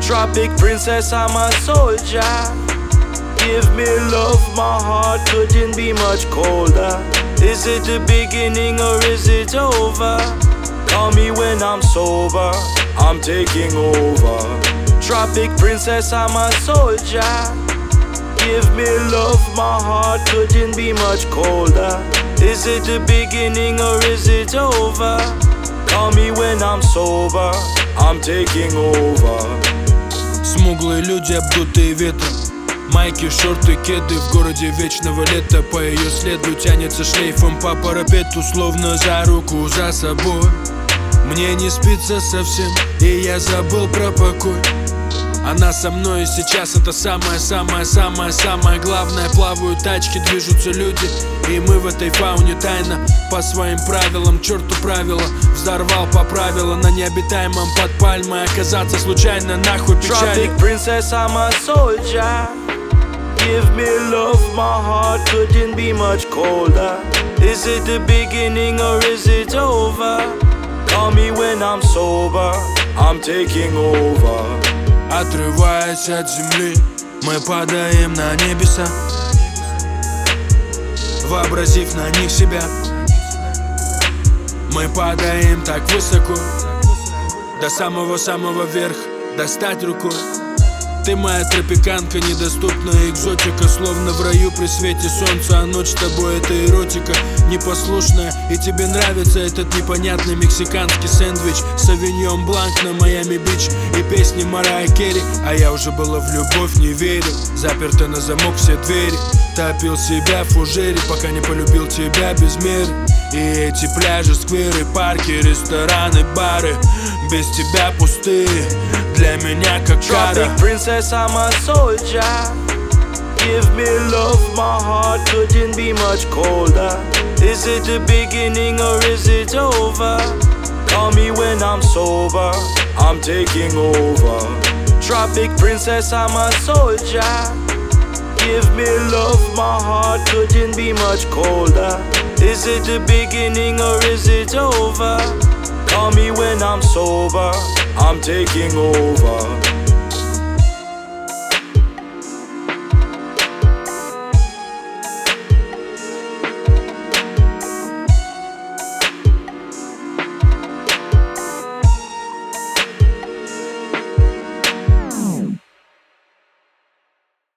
Tropic princess, I'm a soldier. Give me love, my heart couldn't be much colder. Is it the beginning or is it over? Call me when I'm sober, I'm taking over. Tropic princess, I'm a soldier. Give me love, my heart couldn't be much colder. Is it the beginning or is it over? Call me when I'm sober, I'm taking over. Смуглые люди, обдутые ветром, майки, шорты, кеды. В городе вечного лета по ее следу тянется шлейфом по парапету, словно за руку за собой. Мне не спится совсем, и я забыл про покой. Она со мной и сейчас это самое-самое-самое-самое главное. Плавают тачки, движутся люди, и мы в этой фауне тайно по своим правилам, черту правила. Взорвал по правилам на необитаемом под пальмой. Оказаться случайно нахуй печали. Tropic princess, I'm a soldier. Give me love, my heart couldn't be much colder. Is it the beginning or is it over? Call me when I'm sober, I'm taking over. Отрываясь от земли, мы падаем на небеса, вообразив на них себя. Мы падаем так высоко, до самого-самого верха, достать рукой. Ты моя тропиканка, недоступная экзотика, словно в раю при свете солнца, а ночь с тобой это эротика непослушная. И тебе нравится этот непонятный мексиканский сэндвич, Савиньон Бланк на Майами-Бич и песни Марайи Керри. А я уже было в любовь не верил, заперты на замок все двери. Топил себя в фужере, пока не полюбил тебя без меры. И эти пляжи, скверы, парки, рестораны, бары без тебя пустые, для меня как кара. Tropic princess, I'm a soldier. Give me love, my heart couldn't be much colder. Is it the beginning or is it over? Call me when I'm sober, I'm taking over. Tropic princess, I'm a soldier. Give me love, my heart couldn't be much colder. Is it the beginning or is it over? Call me when I'm sober, I'm taking over.